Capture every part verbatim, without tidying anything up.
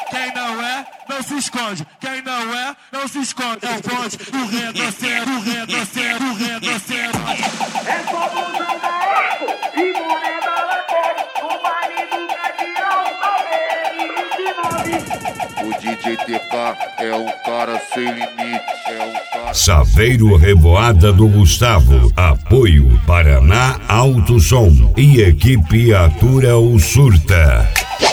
Quem não é, não se esconde. Quem não é, não se esconde. É o bonde, o retrocede, o retrocede, o retrocede. É só blusão da Eco e moneda lateral. O baile do Gavião, O D J T K é um cara sem limite. É um cara... Saveiro Revoada do Gustavo. Apoio Paraná Alto Som. E equipe Atura o Surta.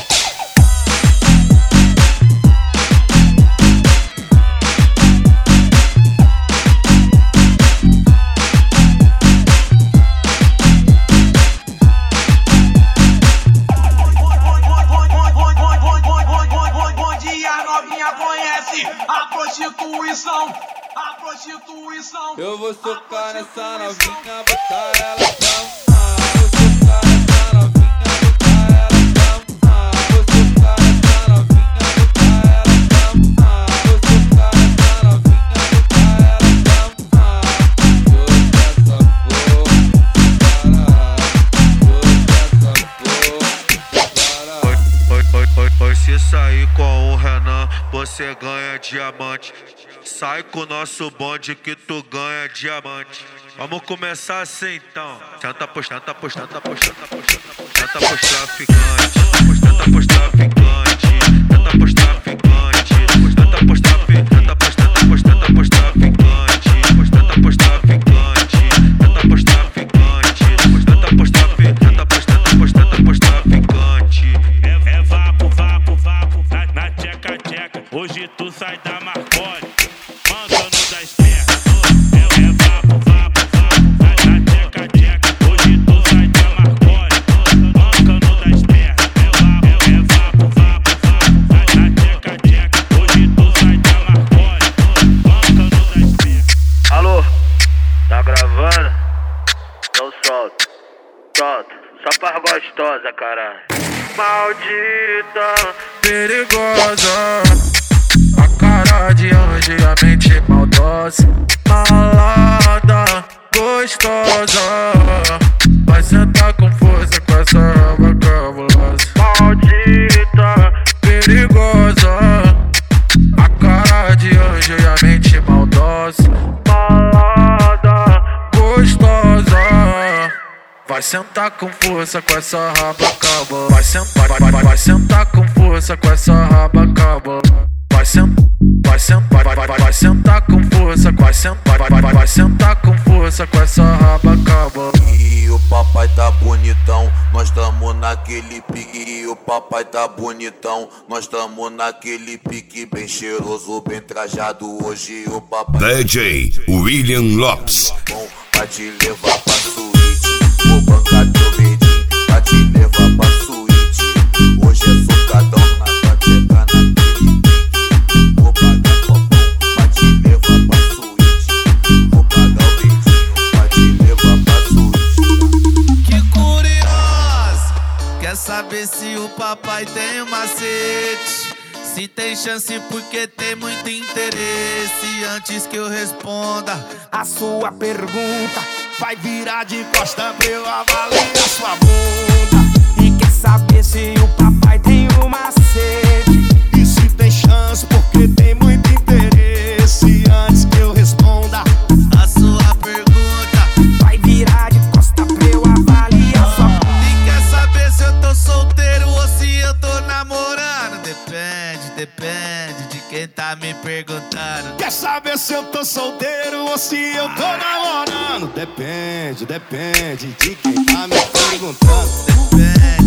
A prostituição, a prostituição. Eu vou socar nessa novinha, botar ela dançar. Vou socar nessa novinha, botar ela dançar. Vou socar nessa novinha, botar ela dançar. Vou socar nessa novinha, botar ela dançar. Joga essa porra, para. Pois se sair com o Renan, você ganha diamante. Sai com o nosso bonde que tu ganha diamante. Vamos começar assim então. Tenta postar, tenta postar, tenta postar, tenta postar, tenta postar traficante. Tenta postar traficante. Tenta postar traficante. Tenta postar, tenta postar, tenta postar, tenta postar traficante. Tenta postar traficante. Tenta postar traficante. Tenta postar, tenta postar, tenta postar, tenta postar traficante. É vapo, vapo, vapo, na, na tcheca, tcheca. Hoje tu sai da Marconi, mancando das pernas. É, é vapo, vapo, vapo, na, na tcheca, tcheca. Hoje tu sai da Marconi, mancando das pernas. É vapo, é vapo, vapo, vapo, na, na tcheca, tcheca. Hoje tu sai da Marconi, mancando das pernas. Alô, tá gravando? Então solta, solta, só pra gostosa, caralho. Maldita, perigosa, a cara de anjo e a mente maldosa. Malada, gostosa, vai sentar com força com essa raba cabulosa. Maldita, perigosa, a cara de anjo e a mente maldosa. Malada, gostosa, vai sentar com força com essa raba cabulosa. Vai sentar, vai, vai, vai sentar com força com essa raba cabulosa. Vai sentar, vai sentar, vai, vai, vai, vai sentar com força, vai sentar, vai, vai, vai, vai sentar com força com essa raba cabulosa. E o papai tá bonitão, nós tamo naquele pique. E o papai tá bonitão, nós tamo naquele pique. Bem cheiroso, bem trajado. Hoje o papai D J William Lopes. bom pra te levar pra suíte. Vou bancar teu medinho pra te levar pra suíte. Hoje é socadão na tua tcheca, naquele pique. Vou pagar copão pra te levar pra suíte. Vou pagar o medinho pra te levar pra suíte. Que curioso, quer saber se o papai tem um macete? Se tem chance porque tem muito interesse. Antes que eu responda a sua pergunta, vai virar de costa pra eu avaliar sua bunda. E quer saber se o papai tem um macete? E se tem chance porque tem muito interesse. Antes que eu responda a sua pergunta, vai virar de costa pra eu avaliar sua bunda. E quer saber se eu tô solteiro ou se eu tô namorando? Depende, depende de quem tá me perguntando. Quer saber se eu tô solteiro ou se eu tô namorando? Depende, depende de quem tá me perguntando. Depende.